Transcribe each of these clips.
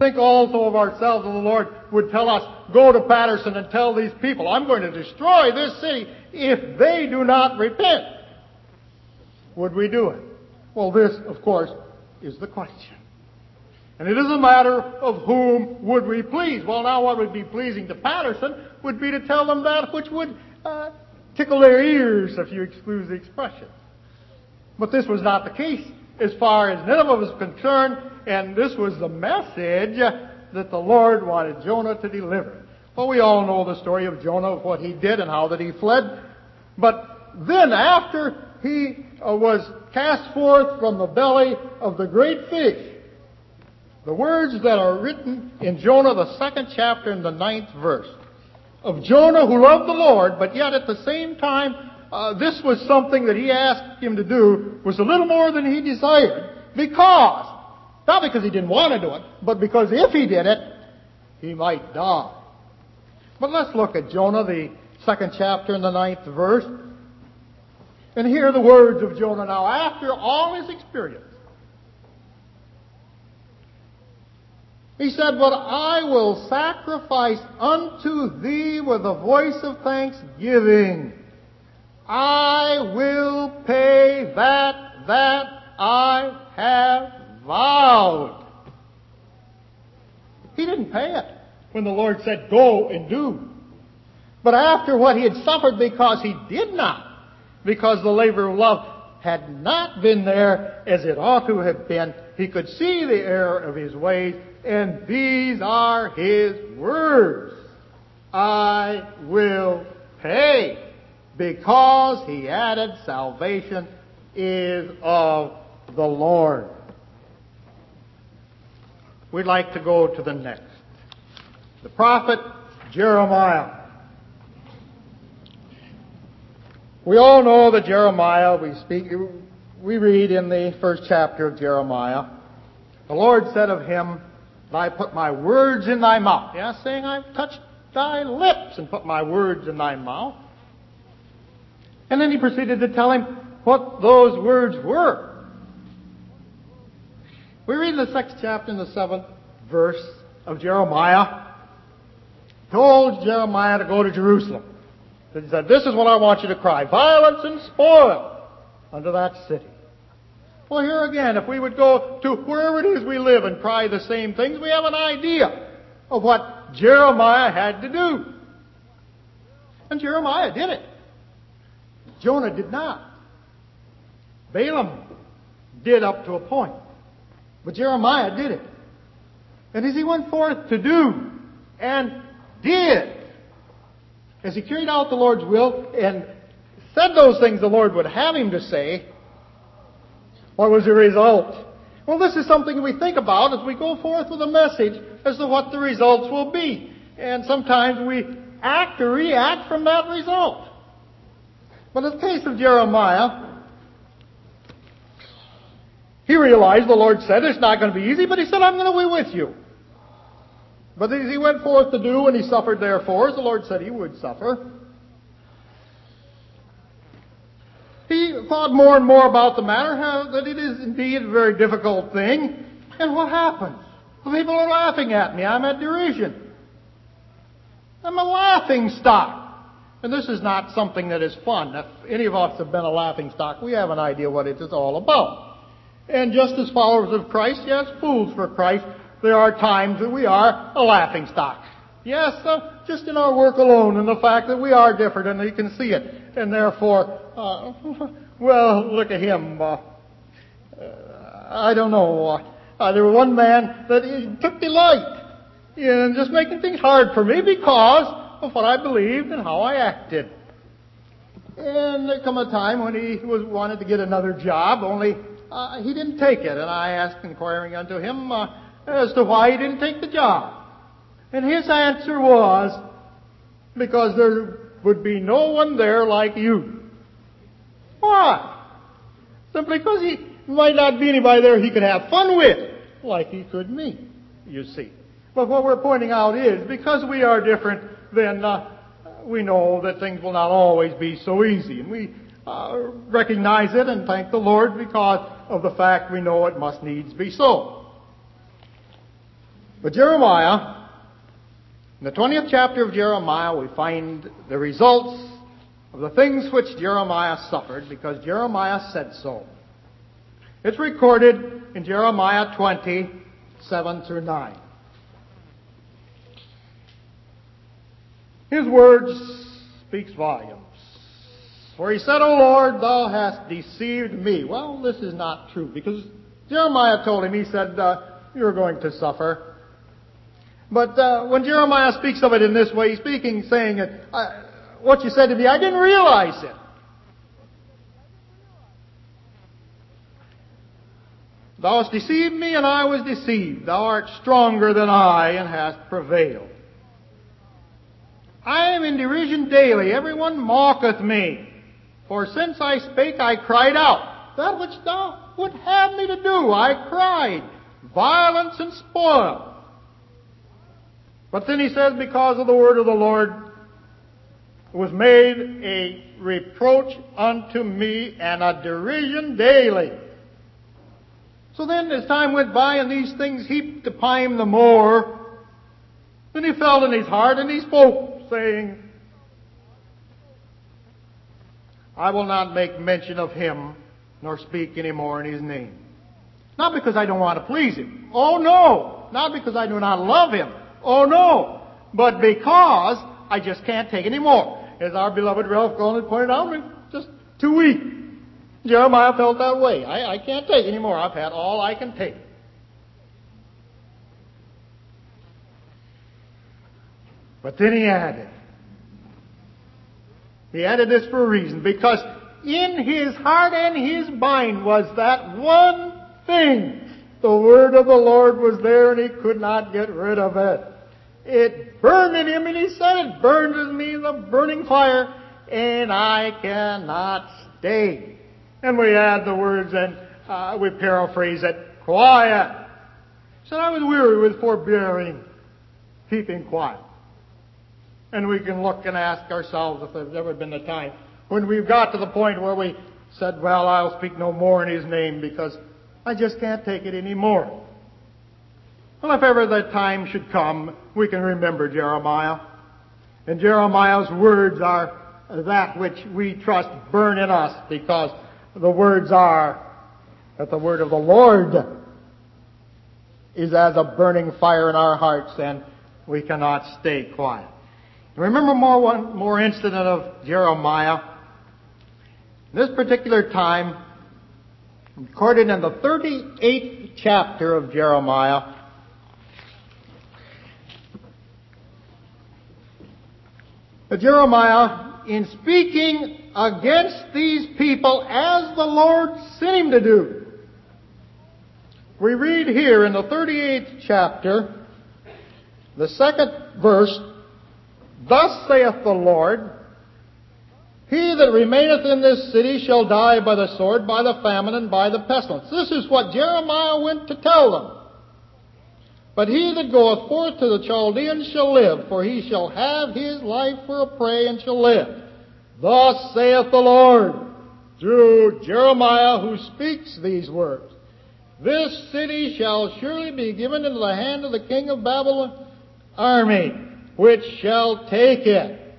Think also of ourselves, and the Lord would tell us, go to Patterson and tell these people, I'm going to destroy this city if they do not repent. Would we do it? Well, this, of course, is the question. And it is a matter of whom would we please. Well, now what would be pleasing to Patterson would be to tell them that which would tickle their ears, if you excuse the expression. But this was not the case as far as Nineveh was concerned, and this was the message that the Lord wanted Jonah to deliver. Well, we all know the story of Jonah, of what he did and how that he fled. But then after he was cast forth from the belly of the great fish, the words that are written in Jonah, the 2nd chapter and the 9th verse, of Jonah who loved the Lord, but yet at the same time, this was something that he asked him to do, was a little more than he desired, not because he didn't want to do it, but because if he did it, he might die. But let's look at Jonah, the 2nd chapter and the 9th verse, and hear the words of Jonah now after all his experience. He said, but I will sacrifice unto thee with a voice of thanksgiving. I will pay that I have vowed. He didn't pay it when the Lord said, go and do. But after what he had suffered because he did not, because the labor of love had not been there as it ought to have been, he could see the error of his ways, and these are his words. I will pay, because he added, salvation is of the Lord. We'd like to go to the next. The prophet Jeremiah. We all know that Jeremiah, we read in the 1st chapter of Jeremiah, the Lord said of him, I put my words in thy mouth. Yeah, saying, I've touched thy lips and put my words in thy mouth. And then he proceeded to tell him what those words were. We read in the 6th chapter and the 7th verse of Jeremiah, told Jeremiah to go to Jerusalem. He said, this is what I want you to cry, violence and spoil unto that city. Well, here again, if we would go to wherever it is we live and cry the same things, we have an idea of what Jeremiah had to do. And Jeremiah did it. Jonah did not. Balaam did up to a point. But Jeremiah did it. And as he went forth to do and did, as he carried out the Lord's will and said those things the Lord would have him to say, what was the result? Well, this is something we think about as we go forth with a message as to what the results will be. And sometimes we act or react from that result. But in the case of Jeremiah, he realized the Lord said it's not going to be easy, but he said, I'm going to be with you. But as he went forth to do, and he suffered therefore, as the Lord said he would suffer, he thought more and more about the matter, that it is indeed a very difficult thing. And what happens? Well, people are laughing at me. I'm at derision. I'm a laughing stock. And this is not something that is fun. If any of us have been a laughing stock, we have an idea what it is all about. And just as followers of Christ, yes, fools for Christ, there are times that we are a laughing stock. Yes, just in our work alone, and the fact that we are different, and you can see it. And therefore, well, look at him. I don't know. There was one man that he took delight in just making things hard for me because of what I believed and how I acted. And there come a time when he wanted to get another job, only he didn't take it. And I asked, inquiring unto him as to why he didn't take the job. And his answer was, because there would be no one there like you. Why? Simply because he might not be anybody there he could have fun with, like he could me, you see. But what we're pointing out is, because we are different, then we know that things will not always be so easy. And we recognize it and thank the Lord because of the fact we know it must needs be so. But Jeremiah, in the 20th chapter of Jeremiah, we find the results of the things which Jeremiah suffered because Jeremiah said so. It's recorded in Jeremiah 20, 7 through 9. His words speaks volumes. For he said, O Lord, thou hast deceived me. Well, this is not true because Jeremiah told him, he said, you're going to suffer. But when Jeremiah speaks of it in this way, he's speaking, saying, what you said to me, I didn't realize it. Thou hast deceived me, and I was deceived. Thou art stronger than I, and hast prevailed. I am in derision daily. Everyone mocketh me. For since I spake, I cried out. That which thou would have me to do, I cried. Violence and spoil. But then he says, because of the word of the Lord was made a reproach unto me and a derision daily. So then as time went by and these things heaped upon him the more, then he felt in his heart and he spoke, saying, I will not make mention of him nor speak any more in his name. Not because I don't want to please him. Oh no! Not because I do not love him. Oh no! But because I just can't take any more. As our beloved Ralph Goldman pointed out, I'm just too weak. Jeremiah felt that way. I can't take any more. I've had all I can take. But then he added this for a reason, because in his heart and his mind was that one thing. The word of the Lord was there and he could not get rid of it. It burned in him, and he said, it burns in me the burning fire, and I cannot stay. And we add the words, and we paraphrase it, quiet. He said, I was weary with forbearing, keeping quiet. And we can look and ask ourselves if there's ever been a time when we've got to the point where we said, well, I'll speak no more in his name because I just can't take it anymore. Well, if ever that time should come, we can remember Jeremiah. And Jeremiah's words are that which we trust burn in us, because the words are that the word of the Lord is as a burning fire in our hearts, and we cannot stay quiet. Remember one more incident of Jeremiah. This particular time, recorded in the 38th chapter of Jeremiah, Jeremiah, in speaking against these people as the Lord sent him to do. We read here in the 38th chapter, the 2nd verse, Thus saith the Lord, He that remaineth in this city shall die by the sword, by the famine, and by the pestilence. This is what Jeremiah went to tell them. But he that goeth forth to the Chaldeans shall live, for he shall have his life for a prey and shall live. Thus saith the Lord, through Jeremiah, who speaks these words. This city shall surely be given into the hand of the king of Babylon army, which shall take it.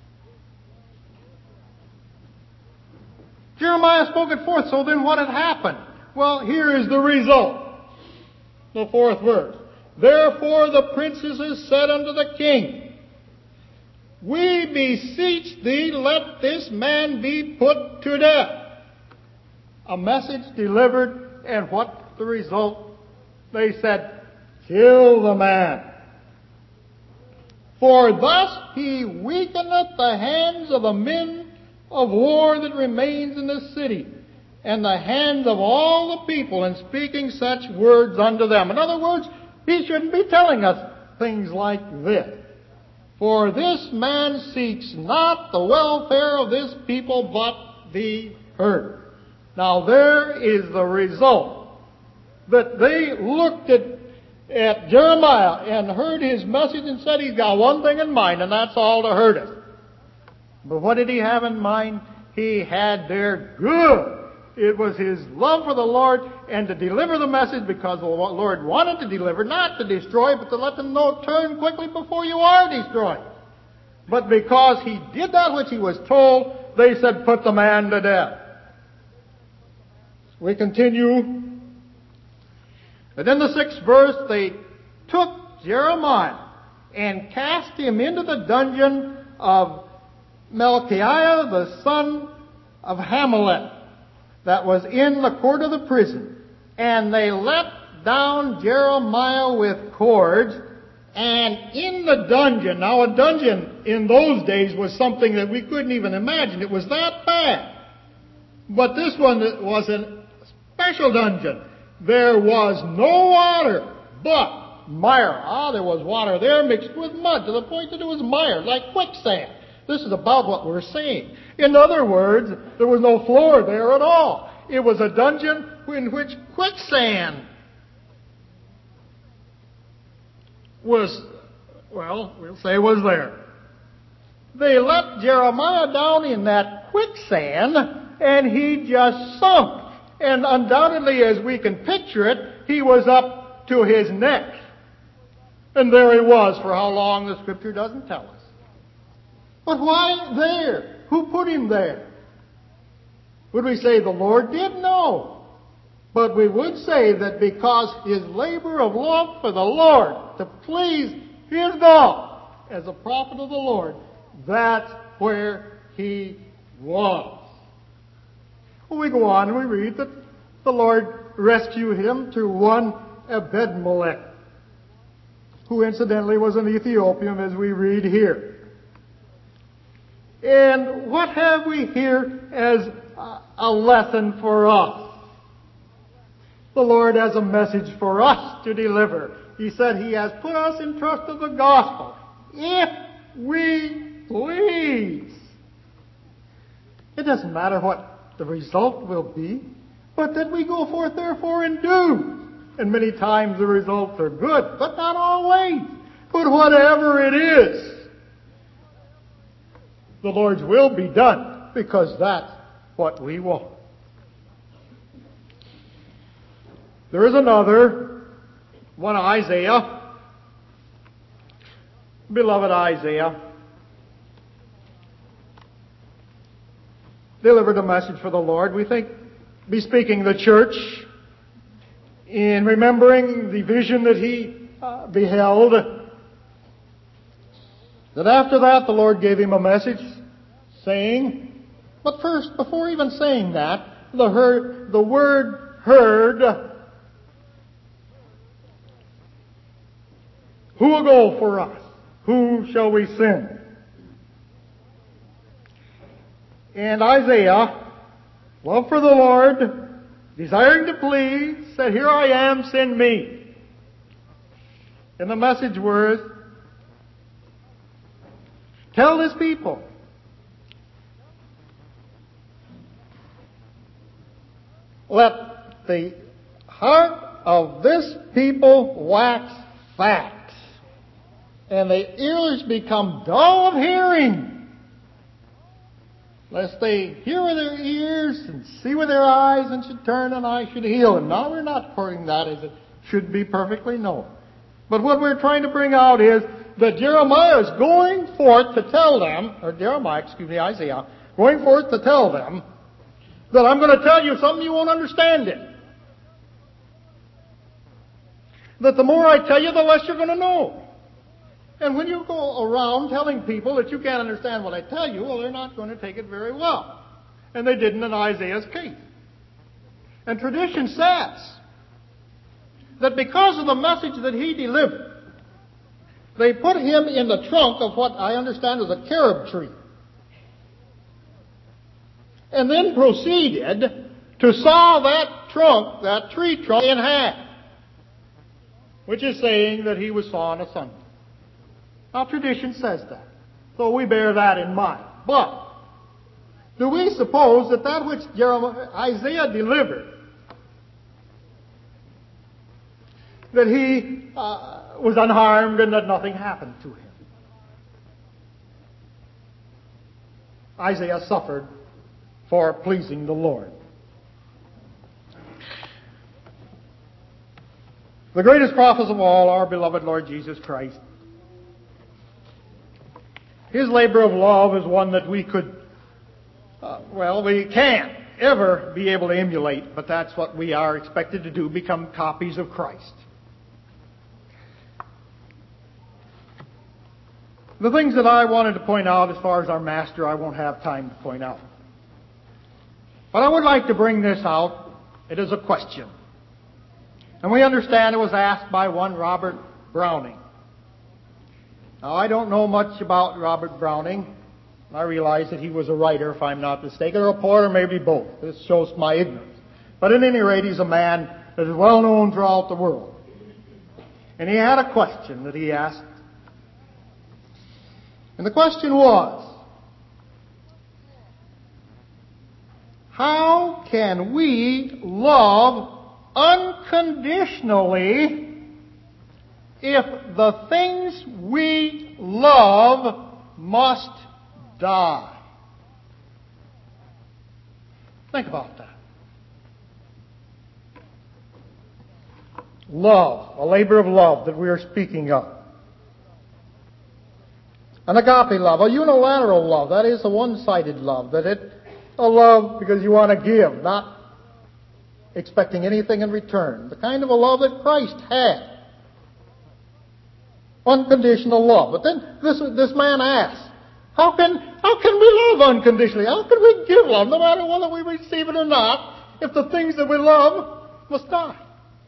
Jeremiah spoke it forth, so then what had happened? Well, here is the result. The 4th verse. Therefore the princesses said unto the king, We beseech thee, let this man be put to death. A message delivered, and what the result? They said, Kill the man. For thus he weakeneth the hands of the men of war that remains in the city, and the hands of all the people in speaking such words unto them. In other words, he shouldn't be telling us things like this. For this man seeks not the welfare of this people, but the hurt. Now there is the result. That they looked at Jeremiah and heard his message and said he's got one thing in mind, and that's all to hurt us. But what did he have in mind? He had their good It was his love for the Lord and to deliver the message because the Lord wanted to deliver, not to destroy, but to let them know, turn quickly before you are destroyed. But because he did that which he was told, they said, put the man to death. We continue. And in the 6th verse, they took Jeremiah and cast him into the dungeon of Melchiah, the son of Hamelech, that was in the court of the prison. And they let down Jeremiah with cords, and in the dungeon, now a dungeon in those days was something that we couldn't even imagine. It was that bad. But this one was a special dungeon. There was no water, but mire. There was water there mixed with mud to the point that it was mire, like quicksand. This is about what we're saying. In other words, there was no floor there at all. It was a dungeon in which quicksand was, well, we'll say was there. They let Jeremiah down in that quicksand, and he just sunk. And undoubtedly, as we can picture it, he was up to his neck. And there he was. For how long, the Scripture doesn't tell us. But why there? Who put him there? Would we say the Lord did? No. But we would say that because his labor of love for the Lord, to please his God as a prophet of the Lord, that's where he was. Well, we go on and we read that the Lord rescued him through one Ebed-Melech, who incidentally was an Ethiopian, as we read here. And what have we here as a lesson for us? The Lord has a message for us to deliver. He said he has put us in trust of the gospel, if we please. It doesn't matter what the result will be, but that we go forth therefore and do. And many times the results are good, but not always. But whatever it is, the Lord's will be done, because that's what we want. There is another one, Isaiah. Beloved Isaiah delivered a message for the Lord. We think, bespeaking the church, in remembering the vision that he beheld, that after that the Lord gave him a message saying, but first, before even saying that, the word heard, who will go for us? Who shall we send? And Isaiah, love for the Lord, desiring to please, said, here I am, send me. And the message was, tell this people, let the heart of this people wax fat, and the ears become dull of hearing, lest they hear with their ears and see with their eyes and should turn and I should heal them. Now, we're not quoting that as it should be perfectly known. But what we're trying to bring out is that Jeremiah is going forth to tell them, Isaiah, going forth to tell them that I'm going to tell you something you won't understand it. That the more I tell you, the less you're going to know. And when you go around telling people that you can't understand what I tell you, well, they're not going to take it very well. And they didn't in Isaiah's case. And tradition says that because of the message that he delivered, they put him in the trunk of what I understand was a carob tree. And then proceeded to saw that tree trunk in half, which is saying that he was sawn asunder. Now, tradition says that, so we bear that in mind. But do we suppose that which Isaiah delivered, that he was unharmed and that nothing happened to him? Isaiah suffered for pleasing the Lord. The greatest prophet of all, our beloved Lord Jesus Christ. His labor of love is one that we we can't ever be able to emulate, but that's what we are expected to do, become copies of Christ. The things that I wanted to point out as far as our Master, I won't have time to point out. But I would like to bring this out. It is a question. And we understand it was asked by one Robert Browning. Now, I don't know much about Robert Browning. I realize that he was a writer, if I'm not mistaken, or a poet, or maybe both. This shows my ignorance. But at any rate, he's a man that is well known throughout the world. And he had a question that he asked. And the question was, how can we love unconditionally if the things we love must die? Think about that. Love, a labor of love that we are speaking of. An agape love, a unilateral love, that is a one-sided love, a love because you want to give, not expecting anything in return. The kind of a love that Christ had. Unconditional love. But then this man asks, how can we love unconditionally? How can we give love, no matter whether we receive it or not, if the things that we love must die?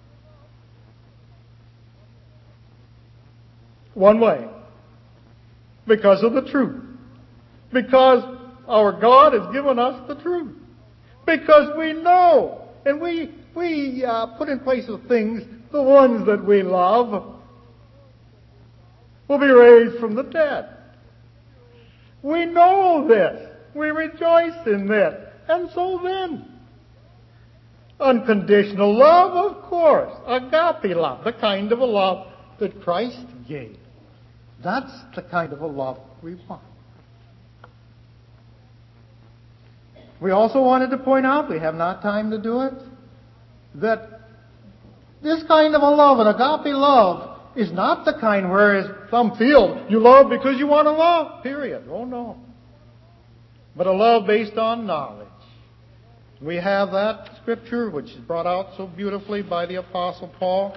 One way. Because of the truth. Because our God has given us the truth. Because we know, and we put in place of things, the ones that we love will be raised from the dead. We know this. We rejoice in this. And so then, unconditional love, of course. Agape love, the kind of a love that Christ gave. That's the kind of a love we want. We also wanted to point out, we have not time to do it, that this kind of a love, an agape love, is not the kind where some feel you love because you want to love, period. Oh, no. But a love based on knowledge. We have that scripture, which is brought out so beautifully by the Apostle Paul.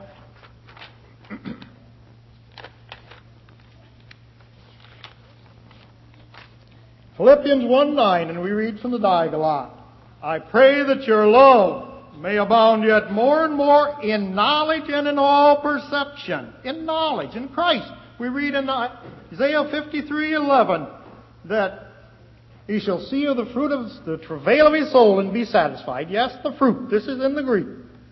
Philippians 1:9, and we read from the Diaglott. I pray that your love may abound yet more and more in knowledge and in all perception. In knowledge, in Christ. We read in Isaiah 53:11 that he shall see of the fruit of the travail of his soul and be satisfied. Yes, the fruit. This is in the Greek.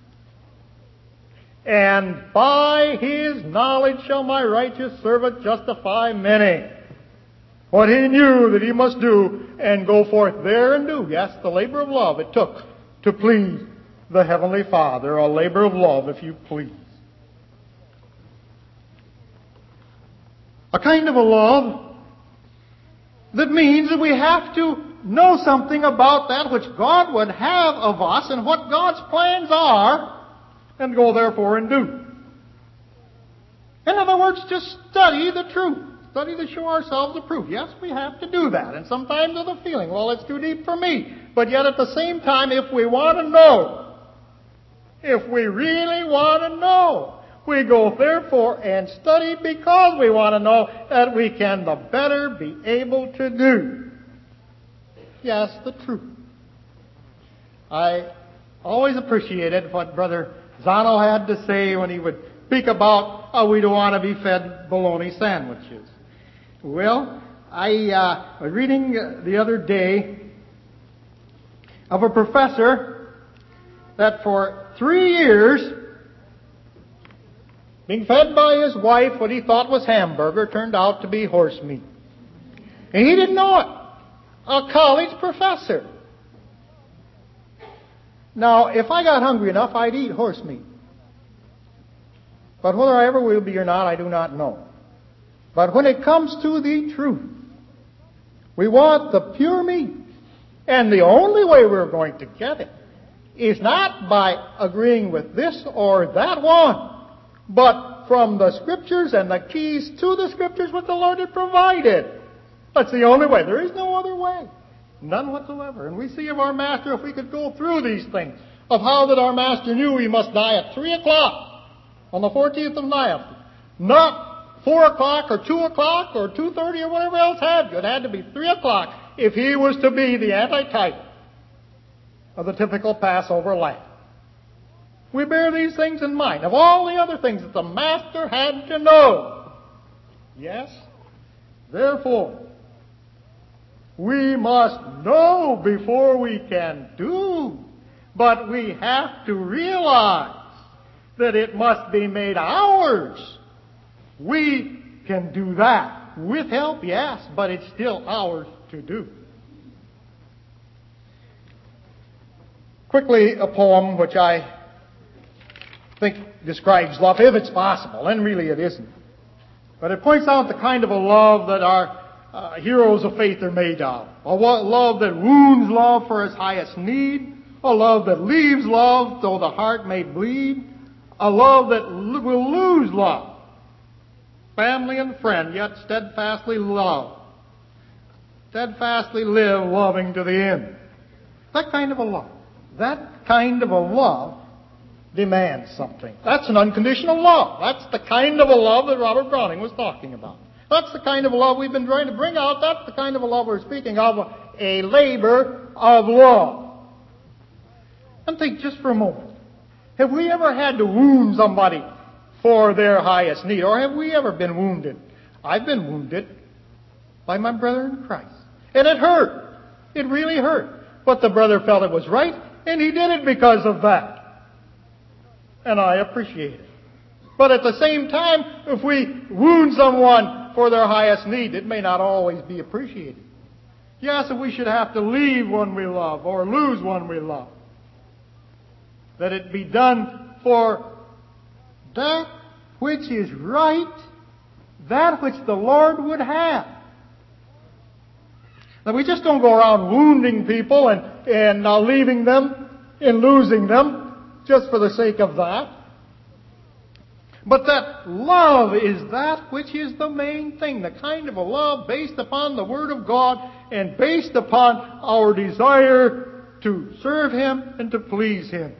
And by his knowledge shall my righteous servant justify many. What he knew that he must do and go forth there and do. Yes, the labor of love it took to please the Heavenly Father. A labor of love, if you please. A kind of a love that means that we have to know something about that which God would have of us and what God's plans are and go therefore and do. In other words, just study the truth. Study to show ourselves the proof. Yes, we have to do that. And sometimes with a feeling, well, it's too deep for me. But yet at the same time, if we want to know, if we really want to know, we go therefore and study because we want to know that we can the better be able to do. Yes, the truth. I always appreciated what Brother Zano had to say when he would speak about how we don't want to be fed bologna sandwiches. Well, I was reading the other day of a professor that for 3 years, being fed by his wife what he thought was hamburger turned out to be horse meat. And he didn't know it. A college professor. Now, if I got hungry enough, I'd eat horse meat. But whether I ever will be or not, I do not know. But when it comes to the truth, we want the pure meat. And the only way we're going to get it is not by agreeing with this or that one. but from the Scriptures and the keys to the Scriptures what the Lord had provided. That's the only way. There is no other way. None whatsoever. And we see of our Master, if we could go through these things, of how that our Master knew he must die at 3 o'clock on the 14th of Nisan. Not 4 o'clock or 2 o'clock or 2:30 or whatever else have you. It had to be 3 o'clock if he was to be the antitype of the typical Passover lamb. We bear these things in mind. Of all the other things that the Master had to know. Yes, therefore, we must know before we can do. But we have to realize that it must be made ours. We can do that. With help, yes, but it's still ours to do. Quickly, a poem which I think describes love, if it's possible, and really it isn't. But it points out the kind of a love that our heroes of faith are made of. A love that wounds love for its highest need. A love that leaves love though the heart may bleed. A love that will lose love. Family and friend, yet steadfastly love. Steadfastly live, loving to the end. That kind of a love. That kind of a love demands something. That's an unconditional love. That's the kind of a love that Robert Browning was talking about. That's the kind of a love we've been trying to bring out. That's the kind of a love we're speaking of, a labor of love. And think just for a moment. Have we ever had to wound somebody for their highest need? Or have we ever been wounded? I've been wounded by my brother in Christ. And it hurt. It really hurt. But the brother felt it was right, and he did it because of that. And I appreciate it. But at the same time, if we wound someone for their highest need, it may not always be appreciated. Yes, if we should have to leave one we love or lose one we love, that it be done for that which is right, that which the Lord would have. Now, we just don't go around wounding people and leaving them and losing them just for the sake of that. But that love is that which is the main thing, the kind of a love based upon the Word of God and based upon our desire to serve Him and to please Him.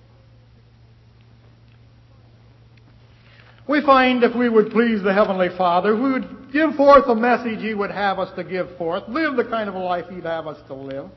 We find if we would please the Heavenly Father, we would give forth the message He would have us to give forth, live the kind of a life He'd have us to live,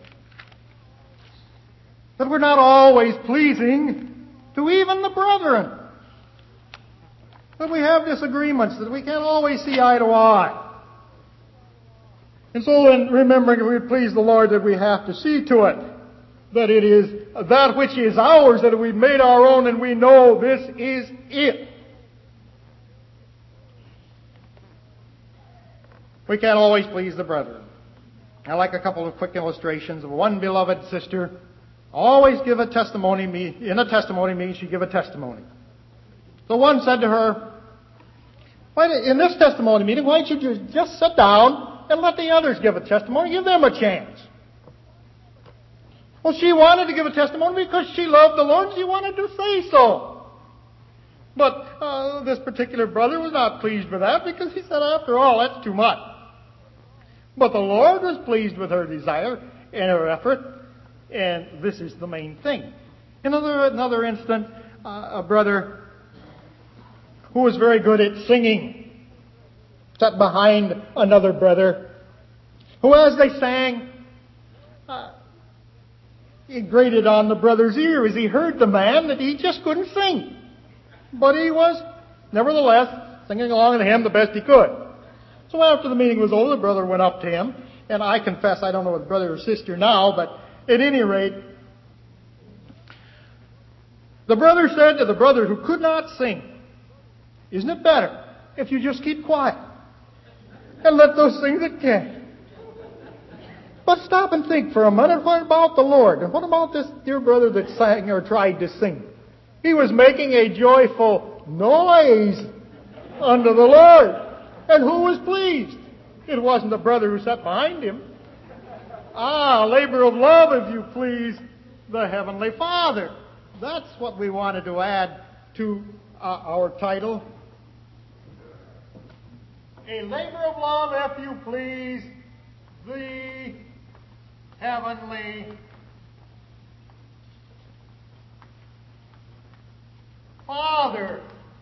that we're not always pleasing to even the brethren, that we have disagreements, that we can't always see eye to eye. And so in remembering if we please the Lord, that we have to see to it that it is that which is ours, that we've made our own, and we know this is it. We can't always please the brethren. I like a couple of quick illustrations of one beloved sister. Always give a testimony. In a testimony means she give a testimony. So one said to her, in this testimony meeting, why don't you just sit down and let the others give a testimony? Give them a chance. Well, she wanted to give a testimony because she loved the Lord and she wanted to say so. But this particular brother was not pleased with that because he said, after all, that's too much. But the Lord was pleased with her desire and her effort, and this is the main thing. Another instance, a brother who was very good at singing sat behind another brother who, as they sang, it grated on the brother's ear as he heard the man that he just couldn't sing. But he was, nevertheless, singing along to him the best he could. So after the meeting was over, the brother went up to him, and I confess I don't know whether brother or sister now, but at any rate, the brother said to the brother who could not sing, "Isn't it better if you just keep quiet and let those sing that can?" But stop and think for a minute, what about the Lord? And what about this dear brother that sang or tried to sing? He was making a joyful noise unto the Lord. And who was pleased? It wasn't the brother who sat behind him. Labor of love, if you please, the Heavenly Father. That's what we wanted to add to our title. A labor of love, if you please, the Heavenly Father.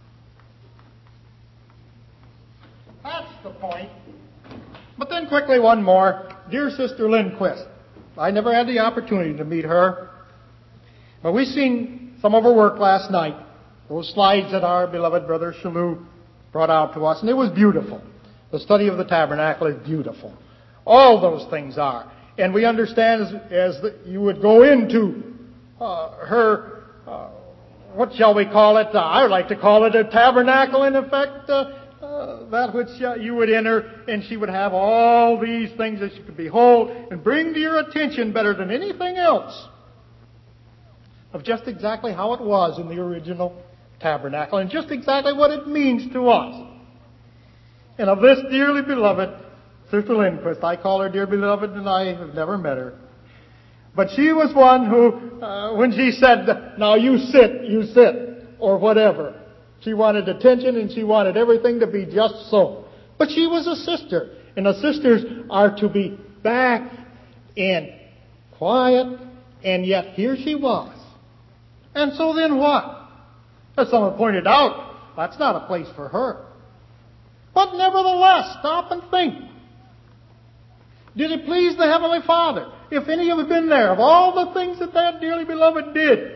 That's the point. But then quickly one more. Dear Sister Lindquist. I never had the opportunity to meet her. But we seen some of her work last night. Those slides that our beloved Brother Shalou brought out to us. And it was beautiful. The study of the tabernacle is beautiful. All those things are. And we understand as you would go into her, what shall we call it? I would like to call it a tabernacle, in effect. That which you would enter, and she would have all these things that you could behold and bring to your attention better than anything else of just exactly how it was in the original tabernacle and just exactly what it means to us. And of this dearly beloved Sister Lindquist, I call her dear beloved, and I have never met her. But she was one who, when she said, now you sit, or whatever, she wanted attention and she wanted everything to be just so. But she was a sister. And the sisters are to be back and quiet. And yet here she was. And so then what? As someone pointed out, that's not a place for her. But nevertheless, stop and think. Did it please the Heavenly Father? If any of you have been there, of all the things that dearly beloved did,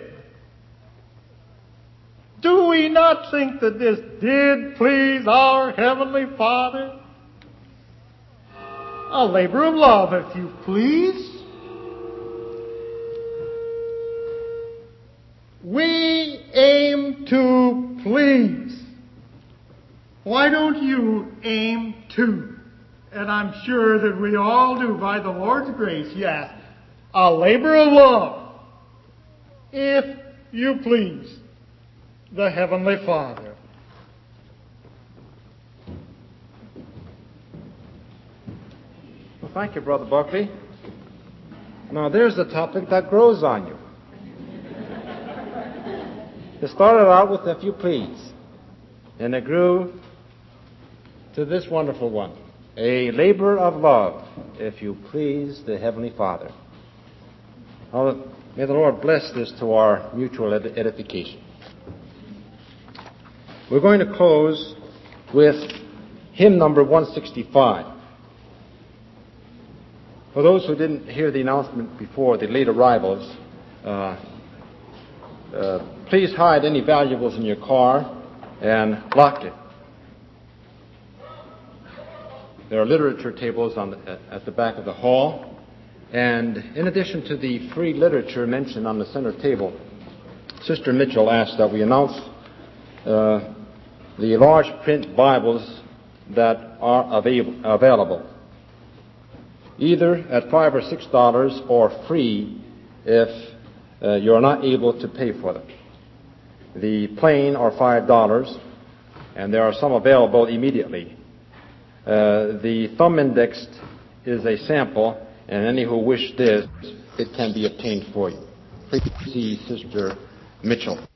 do we not think that this did please our Heavenly Father? A labor of love, if you please. We aim to please. Why don't you aim to? And I'm sure that we all do by the Lord's grace, yes. A labor of love, if you please. The Heavenly Father. Well, thank you, Brother Buckley. Now, there's a topic that grows on you. It started out with "if you please," and it grew to this wonderful one. A labor of love, if you please, the Heavenly Father. Now, may the Lord bless this to our mutual edification. We're going to close with hymn number 165. For those who didn't hear the announcement before, the late arrivals, please hide any valuables in your car and lock it. There are literature tables at the back of the hall. And in addition to the free literature mentioned on the center table, Sister Mitchell asked that we announce the large print Bibles that are available, either at $5 or $6 or free if you're not able to pay for them. The plain are $5, and there are some available immediately. The thumb indexed is a sample, and any who wish this, it can be obtained for you. Please see Sister Mitchell.